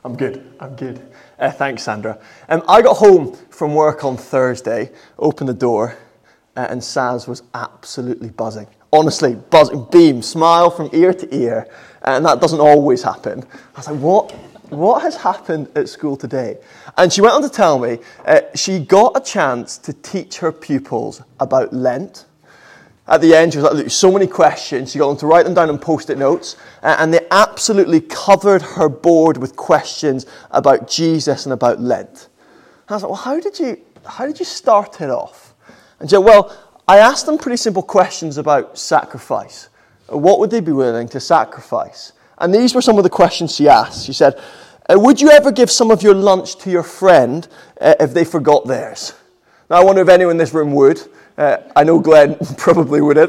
I'm good. Thanks, Sandra. I got home from work on Thursday, opened the door, and Saz was absolutely buzzing. Honestly, buzzing, beam, smile from ear to ear, and that doesn't always happen. I was like, what has happened at school today? And she went on to tell me she got a chance to teach her pupils about Lent. At the end, she was like, so many questions. She got them to write them down on Post-it notes, and they absolutely covered her board with questions about Jesus and about Lent. And I was like, well, how did you start it off? And she said, well, I asked them pretty simple questions about sacrifice. What would they be willing to sacrifice? And these were some of the questions she asked. She said, would you ever give some of your lunch to your friend if they forgot theirs? Now, I wonder if anyone in this room would. I know Glenn probably wouldn't.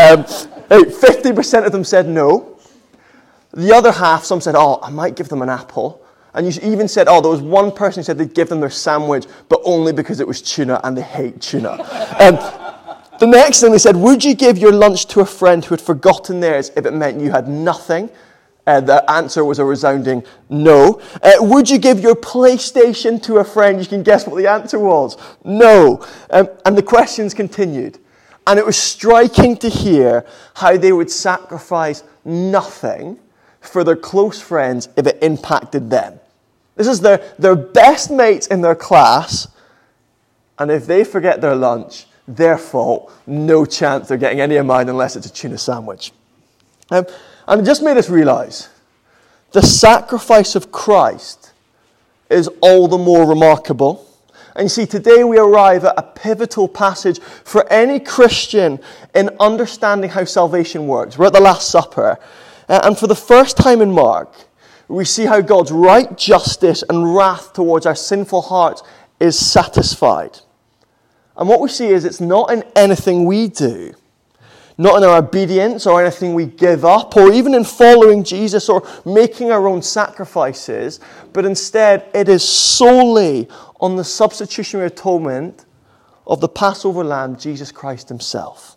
50% of them said no. The other half, some said, I might give them an apple. And you even said, there was one person who said they'd give them their sandwich, but only because it was tuna and they hate tuna. The next thing they said, would you give your lunch to a friend who had forgotten theirs if it meant you had nothing? The answer was a resounding no. Would you give your PlayStation to a friend? You can guess what the answer was. No. And the questions continued. And it was striking to hear how they would sacrifice nothing for their close friends if it impacted them. This is their best mates in their class. And if they forget their lunch, their fault. No chance they're getting any of mine unless it's a tuna sandwich. And it just made us realize the sacrifice of Christ is all the more remarkable. And you see, today we arrive at a pivotal passage for any Christian in understanding how salvation works. We're at the Last Supper. And for the first time in Mark, we see how God's right justice and wrath towards our sinful hearts is satisfied. And what we see is it's not in anything we do, not in our obedience or anything we give up, or even in following Jesus or making our own sacrifices, but instead it is solely on the substitutionary atonement of the Passover Lamb, Jesus Christ himself,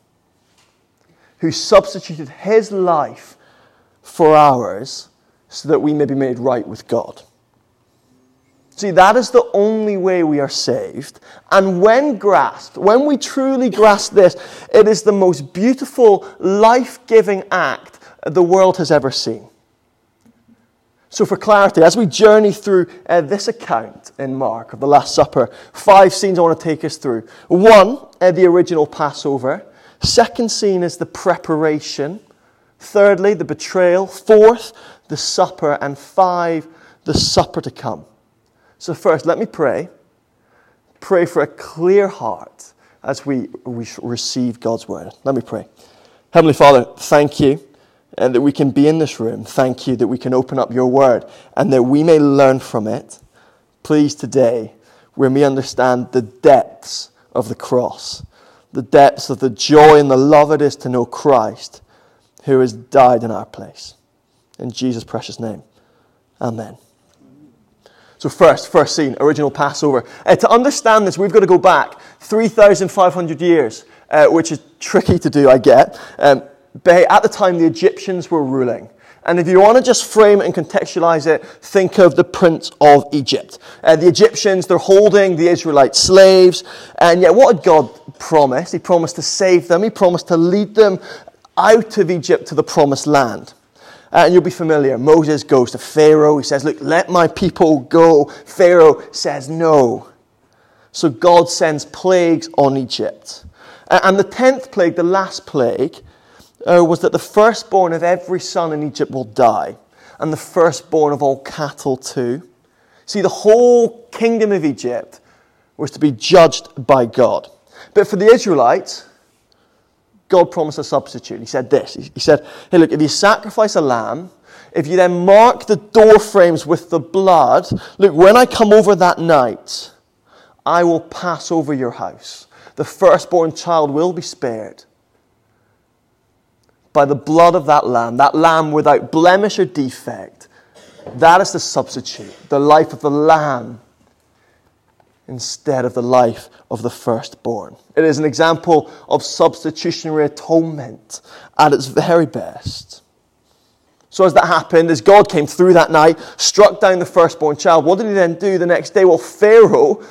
who substituted his life for ours so that we may be made right with God. See, that is the only way we are saved. And when we truly grasp this, it is the most beautiful, life-giving act the world has ever seen. So for clarity, as we journey through this account in Mark of the Last Supper, 5 scenes I want to take us through. 1, the original Passover. 2nd scene is the preparation. 3rdly, the betrayal. 4th, the supper. And 5, the supper to come. So first, let me pray. Pray for a clear heart as we receive God's word. Let me pray. Heavenly Father, thank you that we can be in this room. Thank you that we can open up your word and that we may learn from it. Please today, we may understand the depths of the cross, the depths of the joy and the love it is to know Christ, who has died in our place. In Jesus' precious name, amen. So first scene, original Passover. To understand this, we've got to go back 3,500 years, which is tricky to do, I get. But at the time, the Egyptians were ruling. And if you want to just frame it and contextualize it, think of the Prince of Egypt. The Egyptians, they're holding the Israelite slaves. And yet, what had God promised? He promised to save them. He promised to lead them out of Egypt to the promised land. And you'll be familiar. Moses goes to Pharaoh. He says, look, let my people go. Pharaoh says no. So God sends plagues on Egypt. And the 10th plague, the last plague, was that the firstborn of every son in Egypt will die. And the firstborn of all cattle too. See, the whole kingdom of Egypt was to be judged by God. But for the Israelites, God promised a substitute. He said this. He said, hey, look, if you sacrifice a lamb, if you then mark the door frames with the blood, look, when I come over that night, I will pass over your house. The firstborn child will be spared. By the blood of that lamb without blemish or defect, that is the substitute, the life of the lamb instead of the life of the firstborn. It is an example of substitutionary atonement at its very best. So as that happened, as God came through that night, struck down the firstborn child, what did he then do the next day? Well, Pharaoh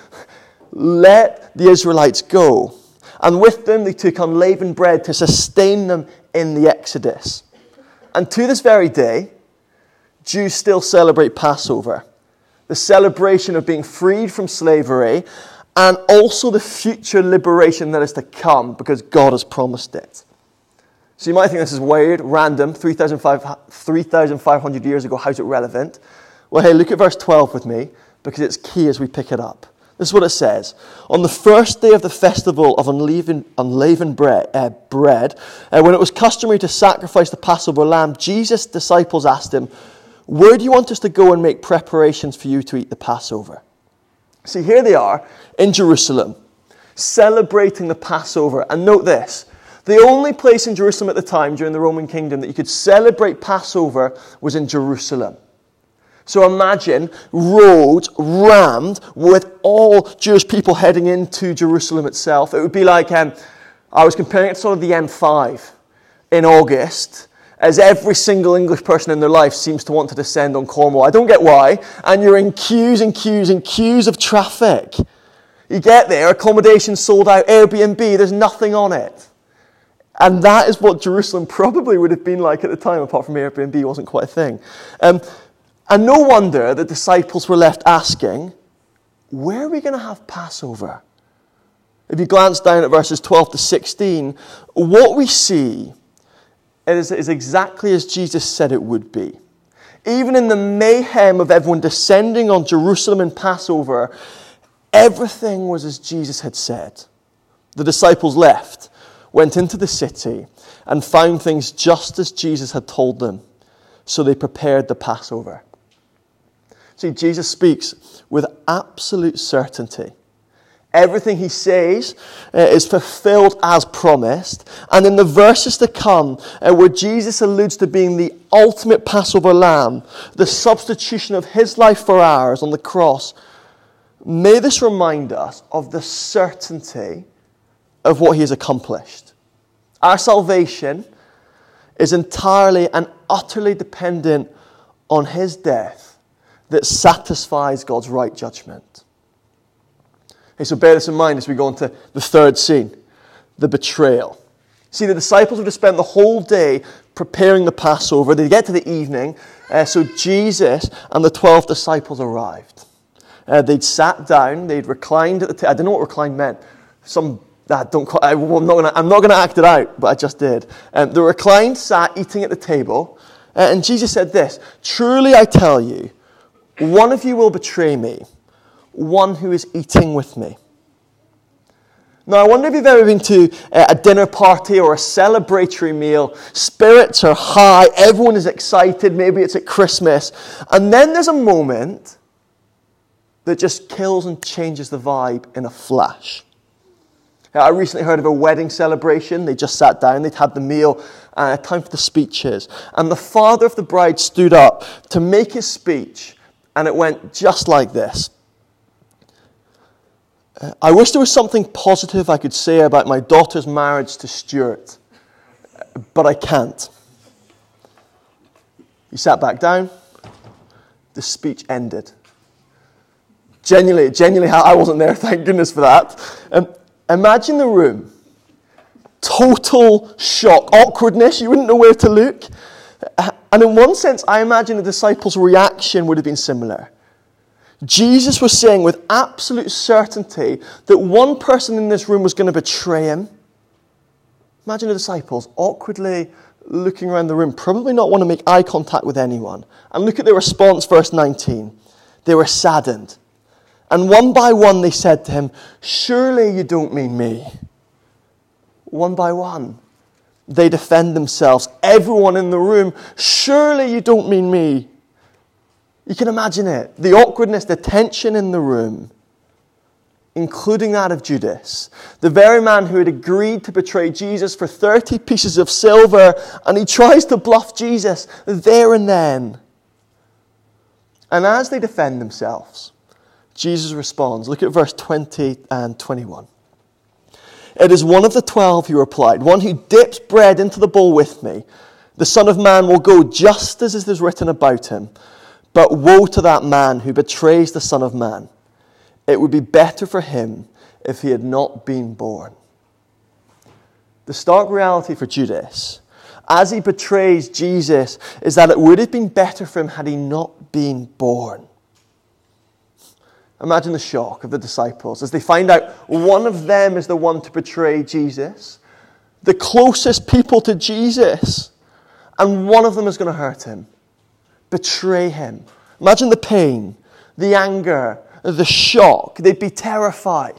let the Israelites go. And with them, they took unleavened bread to sustain them in the Exodus. And to this very day, Jews still celebrate Passover. The celebration of being freed from slavery and also the future liberation that is to come because God has promised it. So you might think this is weird, random, 3,500 years ago, how's it relevant? Well, hey, look at verse 12 with me, because it's key as we pick it up. This is what it says. On the first day of the festival of unleavened bread, when it was customary to sacrifice the Passover lamb, Jesus' disciples asked him, "Where do you want us to go and make preparations for you to eat the Passover?" See, here they are in Jerusalem, celebrating the Passover. And note this. The only place in Jerusalem at the time during the Roman kingdom that you could celebrate Passover was in Jerusalem. So imagine roads rammed with all Jewish people heading into Jerusalem itself. It would be like, I was comparing it to sort of the M5 in August, as every single English person in their life seems to want to descend on Cornwall. I don't get why. And you're in queues and queues and queues of traffic. You get there, accommodation sold out, Airbnb, there's nothing on it. And that is what Jerusalem probably would have been like at the time, apart from Airbnb wasn't quite a thing. And no wonder the disciples were left asking, where are we going to have Passover? If you glance down at verses 12 to 16, what we see is exactly as Jesus said it would be. Even in the mayhem of everyone descending on Jerusalem in Passover, everything was as Jesus had said. The disciples left, went into the city, and found things just as Jesus had told them. So they prepared the Passover. See, Jesus speaks with absolute certainty. Everything he says is fulfilled as promised. And in the verses to come, where Jesus alludes to being the ultimate Passover lamb, the substitution of his life for ours on the cross, may this remind us of the certainty of what he has accomplished. Our salvation is entirely and utterly dependent on his death that satisfies God's right judgment. Okay, so bear this in mind as we go into the third scene, the betrayal. See, the disciples would have spent the whole day preparing the Passover. They get to the evening, so Jesus and the 12 disciples arrived. They'd sat down, they'd reclined at the table. I don't know what reclined meant. I'm not going to act it out, but I just did. They reclined, sat, eating at the table, and Jesus said this, "Truly I tell you, one of you will betray me, one who is eating with me." Now, I wonder if you've ever been to a dinner party or a celebratory meal. Spirits are high, everyone is excited, maybe it's at Christmas, and then there's a moment that just kills and changes the vibe in a flash. I recently heard of a wedding celebration. They just sat down, they'd had the meal, time for the speeches. And the father of the bride stood up to make his speech, and it went just like this. "I wish there was something positive I could say about my daughter's marriage to Stuart, but I can't." He sat back down. The speech ended. Genuinely, I wasn't there, thank goodness for that. Imagine the room. Total shock, awkwardness, you wouldn't know where to look. And in one sense, I imagine the disciples' reaction would have been similar. Jesus was saying with absolute certainty that one person in this room was going to betray him. Imagine the disciples awkwardly looking around the room, probably not want to make eye contact with anyone. And look at their response, verse 19. They were saddened. And one by one they said to him, "Surely you don't mean me." One by one, they defend themselves. Everyone in the room, "Surely you don't mean me." You can imagine it. The awkwardness, the tension in the room, including that of Judas, the very man who had agreed to betray Jesus for 30 pieces of silver, and he tries to bluff Jesus there and then. And as they defend themselves, Jesus responds. Look at verse 20 and 21. "It is one of the 12, he replied, one who dips bread into the bowl with me. The Son of Man will go just as it is written about him. But woe to that man who betrays the Son of Man. It would be better for him if he had not been born. The stark reality for Judas, as he betrays Jesus, is that it would have been better for him had he not been born. Imagine the shock of the disciples as they find out one of them is the one to betray Jesus, the closest people to Jesus, and one of them is going to hurt him, betray him. Imagine the pain, the anger, the shock. They'd be terrified.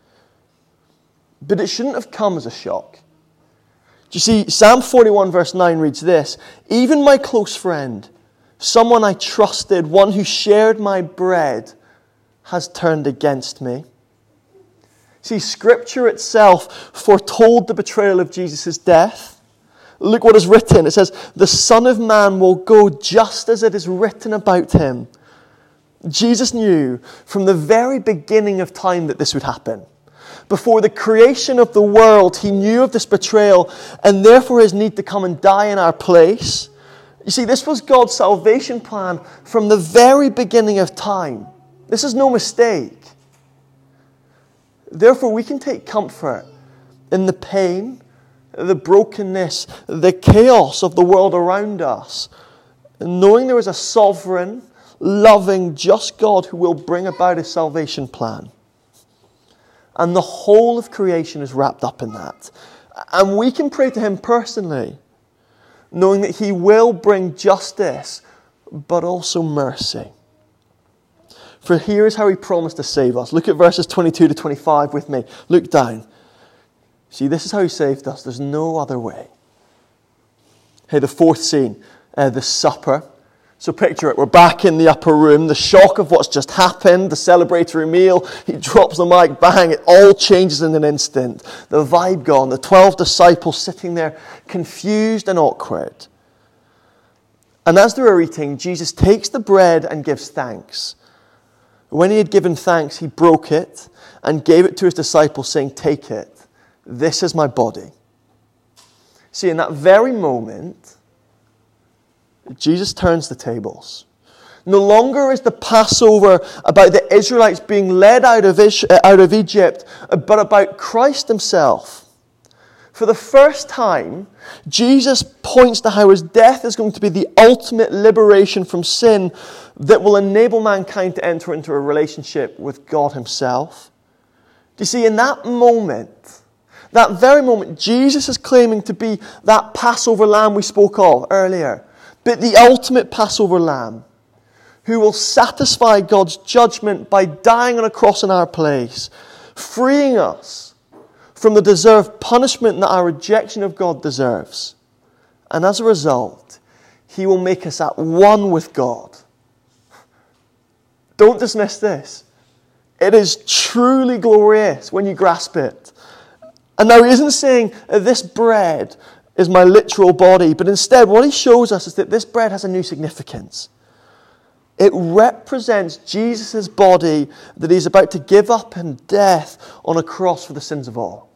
But it shouldn't have come as a shock. Do you see, Psalm 41 verse 9 reads this: even my close friend, someone I trusted, one who shared my bread, has turned against me. See, Scripture itself foretold the betrayal of Jesus' death. Look what is written. It says, the Son of Man will go just as it is written about him. Jesus knew from the very beginning of time that this would happen. Before the creation of the world, he knew of this betrayal and therefore his need to come and die in our place. You see, this was God's salvation plan from the very beginning of time. This is no mistake. Therefore, we can take comfort in the pain, the brokenness, the chaos of the world around us, knowing there is a sovereign, loving, just God who will bring about his salvation plan. And the whole of creation is wrapped up in that. And we can pray to him personally, knowing that he will bring justice, but also mercy. For here is how he promised to save us. Look at verses 22 to 25 with me. Look down. See, this is how he saved us. There's no other way. Hey, the fourth scene, the supper. So picture it. We're back in the upper room. The shock of what's just happened, the celebratory meal. He drops the mic, bang, it all changes in an instant. The vibe gone. The 12 disciples sitting there confused and awkward. And as they were eating, Jesus takes the bread and gives thanks. When he had given thanks, he broke it and gave it to his disciples, saying, take it. This is my body. See, in that very moment, Jesus turns the tables. No longer is the Passover about the Israelites being led out of Egypt, but about Christ himself. For the first time, Jesus points to how his death is going to be the ultimate liberation from sin that will enable mankind to enter into a relationship with God himself. Do you see, in that moment, that very moment, Jesus is claiming to be that Passover lamb we spoke of earlier, but the ultimate Passover lamb who will satisfy God's judgment by dying on a cross in our place, freeing us from the deserved punishment that our rejection of God deserves. And as a result, he will make us at one with God. Don't dismiss this. It is truly glorious when you grasp it. And now he isn't saying this bread is my literal body, but instead what he shows us is that this bread has a new significance. It represents Jesus' body that he's about to give up in death on a cross for the sins of all.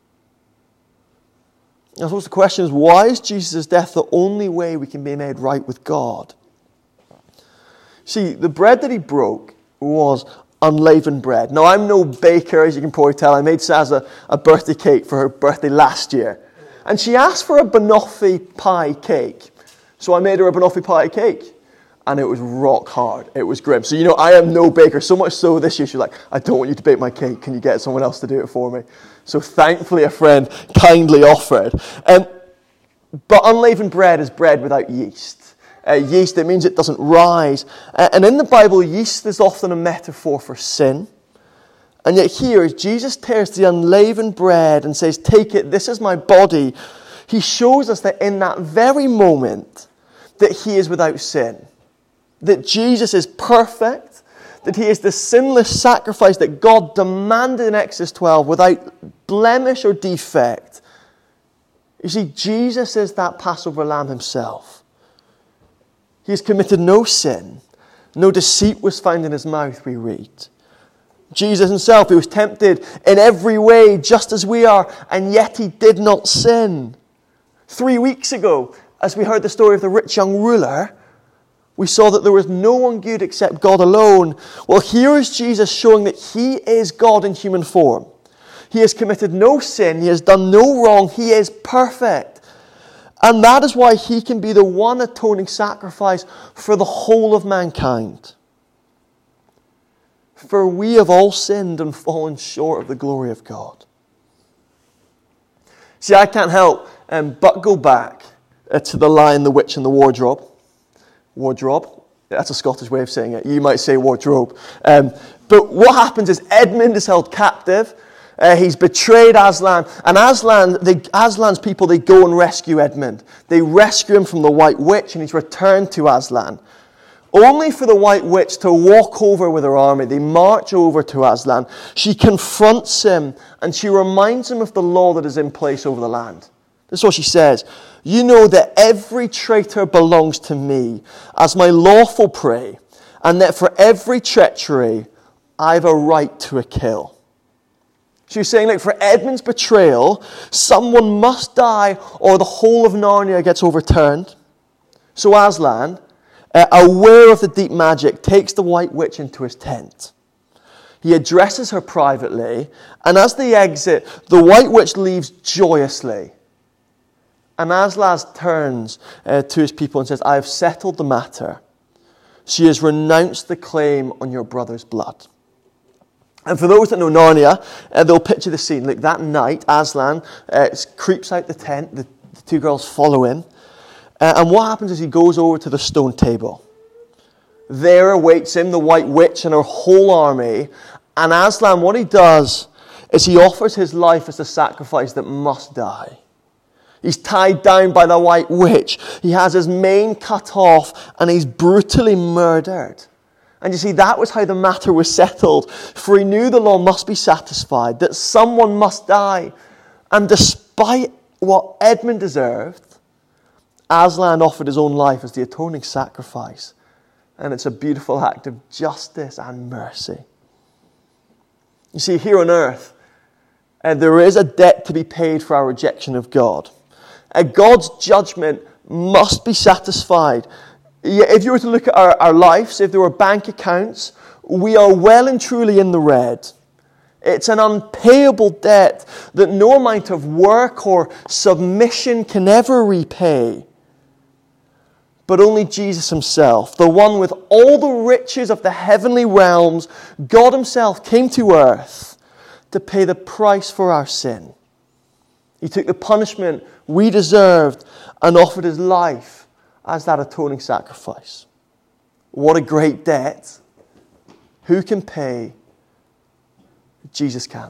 I suppose the question is, why is Jesus' death the only way we can be made right with God? See, the bread that he broke was unleavened bread. Now, I'm no baker, as you can probably tell. I made Saz a birthday cake for her birthday last year. And she asked for a banoffee pie cake. So I made her a banoffee pie cake. And it was rock hard. It was grim. So, I am no baker. So much so this year, she's like, I don't want you to bake my cake. Can you get someone else to do it for me? So thankfully, a friend kindly offered. But unleavened bread is bread without yeast. Yeast, it means it doesn't rise. And in the Bible, yeast is often a metaphor for sin. And yet here, as Jesus tears the unleavened bread and says, take it, this is my body, he shows us that in that very moment, that he is without sin. That Jesus is perfect, that he is the sinless sacrifice that God demanded in Exodus 12 without blemish or defect. You see, Jesus is that Passover lamb himself. He has committed no sin. No deceit was found in his mouth, we read. Jesus himself, he was tempted in every way just as we are, and yet he did not sin. 3 weeks ago, as we heard the story of the rich young ruler, we saw that there was no one good except God alone. Well, here is Jesus showing that he is God in human form. He has committed no sin. He has done no wrong. He is perfect. And that is why he can be the one atoning sacrifice for the whole of mankind. For we have all sinned and fallen short of the glory of God. See, I can't help but go back to The Lion, the Witch, and the Wardrobe. Wardrobe? That's a Scottish way of saying it. You might say wardrobe. But what happens is Edmund is held captive. He's betrayed Aslan. And Aslan's people, they go and rescue Edmund. They rescue him from the White Witch, and he's returned to Aslan. Only for the White Witch to walk over with her army. They march over to Aslan. She confronts him, and she reminds him of the law that is in place over the land. This is what she says. You know that every traitor belongs to me as my lawful prey, and that for every treachery, I have a right to a kill. She was saying, like, for Edmund's betrayal, someone must die or the whole of Narnia gets overturned. So Aslan, aware of the deep magic, takes the White Witch into his tent. He addresses her privately, and as they exit, the White Witch leaves joyously. And Aslan turns to his people and says, I have settled the matter. She has renounced the claim on your brother's blood. And for those that know Narnia, they'll picture the scene. Like that night, Aslan creeps out the tent, the two girls follow him. And what happens is he goes over to the stone table. There awaits him the White Witch and her whole army. And Aslan, what he does is he offers his life as a sacrifice that must die. He's tied down by the White Witch. He has his mane cut off and he's brutally murdered. And you see, that was how the matter was settled. For he knew the law must be satisfied, that someone must die. And despite what Edmund deserved, Aslan offered his own life as the atoning sacrifice. And it's a beautiful act of justice and mercy. You see, here on earth, there is a debt to be paid for our rejection of God. God's judgment must be satisfied. If you were to look at our lives, if there were bank accounts, we are well and truly in the red. It's an unpayable debt that no amount of work or submission can ever repay. But only Jesus himself, the one with all the riches of the heavenly realms, God himself came to earth to pay the price for our sin. He took the punishment we deserved and offered his life as that atoning sacrifice. What a great debt. Who can pay? Jesus can.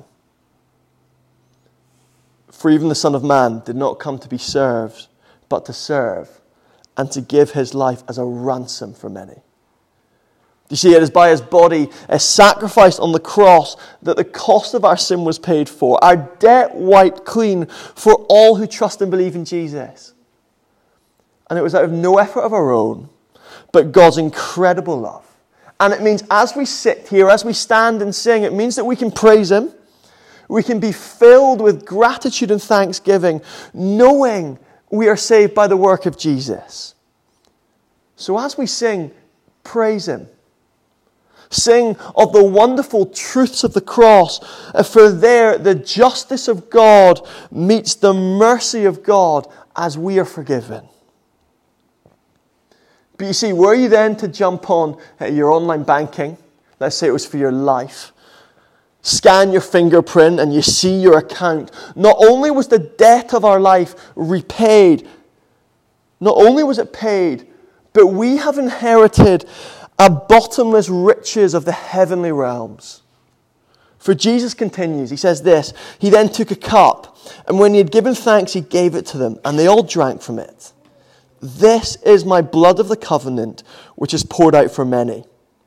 For even the Son of Man did not come to be served, but to serve and to give his life as a ransom for many. You see, it is by his body, sacrificed on the cross, that the cost of our sin was paid for. Our debt wiped clean for all who trust and believe in Jesus. And it was out of no effort of our own, but God's incredible love. And it means as we sit here, as we stand and sing, it means that we can praise him. We can be filled with gratitude and thanksgiving, knowing we are saved by the work of Jesus. So as we sing, praise him. Sing of the wonderful truths of the cross, for there the justice of God meets the mercy of God as we are forgiven. But you see, were you then to jump on your online banking, let's say it was for your life, scan your fingerprint and you see your account, not only was the debt of our life repaid, not only was it paid, but we have inherited a bottomless riches of the heavenly realms. For Jesus continues, he says this, he then took a cup, and when he had given thanks, he gave it to them, and they all drank from it. This is my blood of the covenant, which is poured out for many.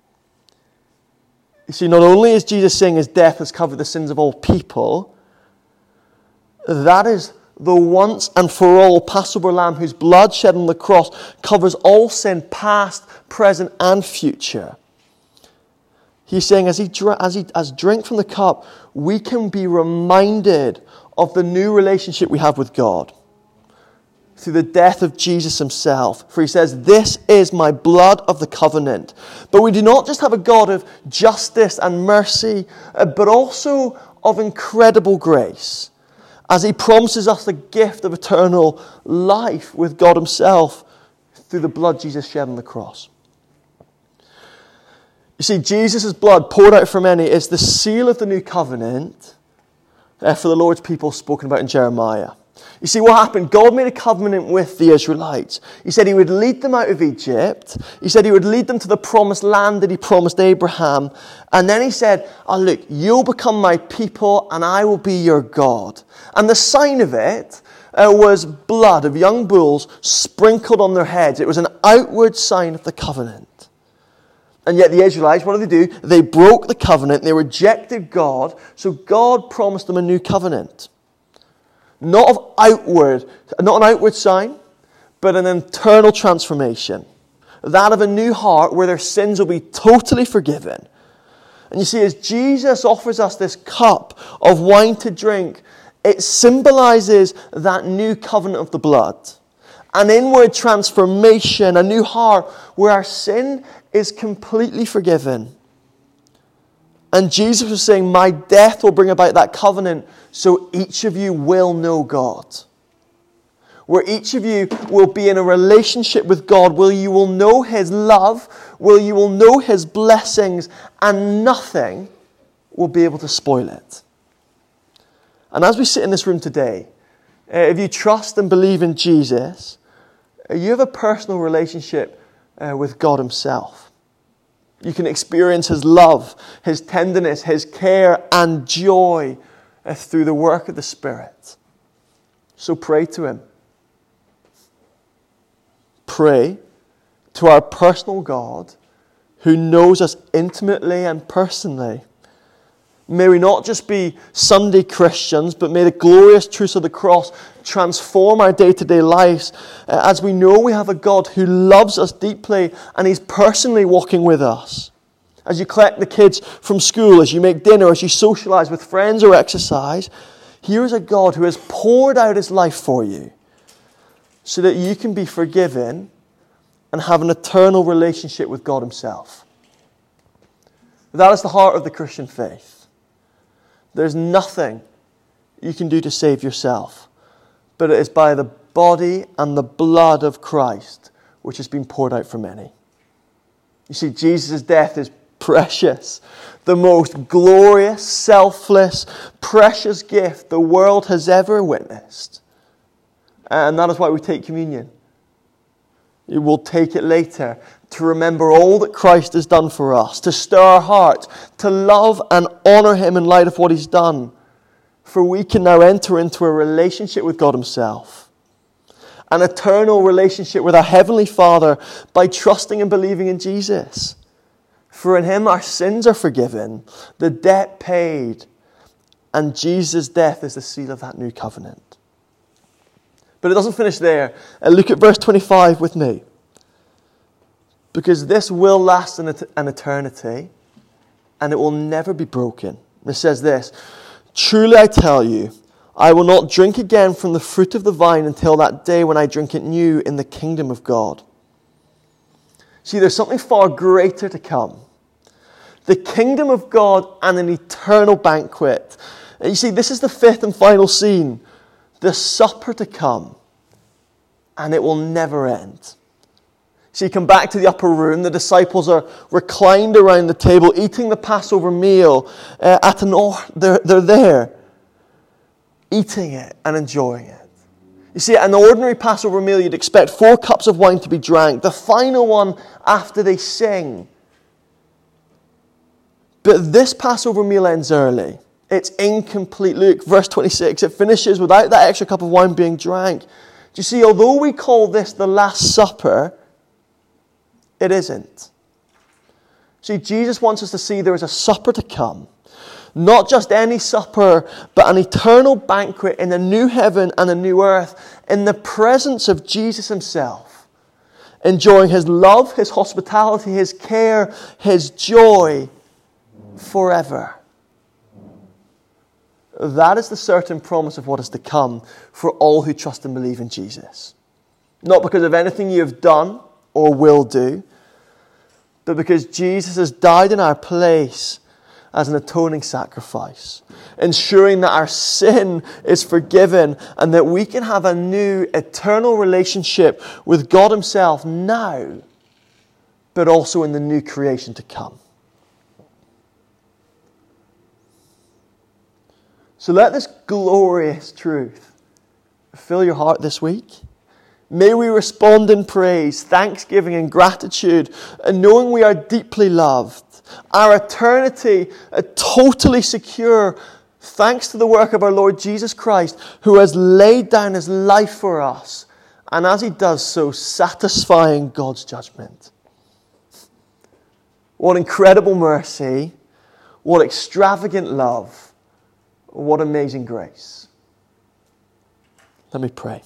You see, not only is Jesus saying his death has covered the sins of all people, that is the once and for all Passover lamb whose blood shed on the cross covers all sin, past, present, and future. He's saying as drink from the cup, we can be reminded of the new relationship we have with God. through the death of Jesus himself. For he says, "This is my blood of the covenant." But we do not just have a God of justice and mercy, but also of incredible grace, as he promises us the gift of eternal life with God himself through the blood Jesus shed on the cross. You see, Jesus' blood poured out for many is the seal of the new covenant for the Lord's people spoken about in Jeremiah. You see, what happened? God made a covenant with the Israelites. He said he would lead them out of Egypt. He said he would lead them to the promised land that he promised Abraham. And then he said, "Oh, look, you'll become my people and I will be your God." And the sign of it was blood of young bulls sprinkled on their heads. It was an outward sign of the covenant. And yet the Israelites, what did they do? They broke the covenant. They rejected God. So God promised them a new covenant. Not an outward sign, but an internal transformation. That of a new heart where their sins will be totally forgiven. And you see, as Jesus offers us this cup of wine to drink, it symbolizes that new covenant of the blood. An inward transformation, a new heart where our sin is completely forgiven. And Jesus was saying, my death will bring about that covenant so each of you will know God. Where each of you will be in a relationship with God, where you will know his love, where you will know his blessings, and nothing will be able to spoil it. And as we sit in this room today, if you trust and believe in Jesus, you have a personal relationship with God himself. You can experience his love, his tenderness, his care and joy through the work of the Spirit. So pray to him. Pray to our personal God who knows us intimately and personally. May we not just be Sunday Christians, but may the glorious truths of the cross transform our day-to-day lives as we know we have a God who loves us deeply and he's personally walking with us. As you collect the kids from school, as you make dinner, as you socialize with friends or exercise, here is a God who has poured out his life for you so that you can be forgiven and have an eternal relationship with God himself. That is the heart of the Christian faith. There's nothing you can do to save yourself, but it is by the body and the blood of Christ which has been poured out for many. You see, Jesus' death is precious. The most glorious, selfless, precious gift the world has ever witnessed. And that is why we take communion. You will take it later to remember all that Christ has done for us, to stir our hearts, to love and honor him in light of what he's done. For we can now enter into a relationship with God himself, an eternal relationship with our Heavenly Father by trusting and believing in Jesus. For in him our sins are forgiven, the debt paid, and Jesus' death is the seal of that new covenant. But it doesn't finish there. Look at verse 25 with me. Because this will last an eternity, and it will never be broken. It says this, "Truly I tell you, I will not drink again from the fruit of the vine until that day when I drink it new in the kingdom of God." See, there's something far greater to come. The kingdom of God and an eternal banquet. And you see, this is the fifth and final scene. The supper to come. And it will never end. So you come back to the upper room. The disciples are reclined around the table, eating the Passover meal. They're there, eating it and enjoying it. You see, at an ordinary Passover meal, you'd expect 4 cups of wine to be drank. The final one after they sing. But this Passover meal ends early. It's incomplete. Look, verse 26. It finishes without that extra cup of wine being drank. Do you see, although we call this the Last Supper, it isn't. See, Jesus wants us to see there is a supper to come. Not just any supper, but an eternal banquet in a new heaven and a new earth in the presence of Jesus himself. Enjoying his love, his hospitality, his care, his joy forever. That is the certain promise of what is to come for all who trust and believe in Jesus. Not because of anything you have done or will do, but because Jesus has died in our place as an atoning sacrifice, ensuring that our sin is forgiven and that we can have a new eternal relationship with God Himself now, but also in the new creation to come. So let this glorious truth fill your heart this week. May we respond in praise, thanksgiving and gratitude, and knowing we are deeply loved. Our eternity totally secure thanks to the work of our Lord Jesus Christ, who has laid down His life for us, and as He does so, satisfying God's judgment. What incredible mercy, what extravagant love, what amazing grace. Let me pray.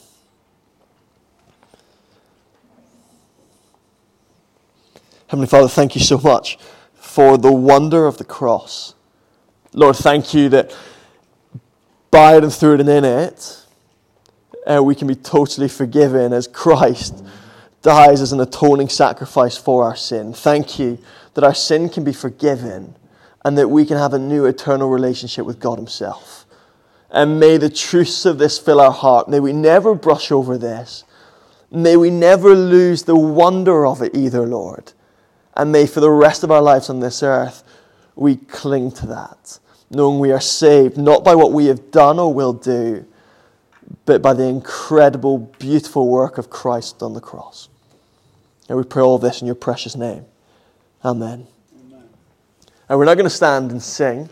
Heavenly Father, thank you so much for the wonder of the cross. Lord, thank you that by it and through it and in it, we can be totally forgiven as Christ dies as an atoning sacrifice for our sin. Thank you that our sin can be forgiven and that we can have a new eternal relationship with God Himself. And may the truths of this fill our heart. May we never brush over this. May we never lose the wonder of it either, Lord. And may for the rest of our lives on this earth, we cling to that, knowing we are saved not by what we have done or will do, but by the incredible, beautiful work of Christ on the cross. And we pray all this in your precious name. Amen. And we're now going to stand and sing.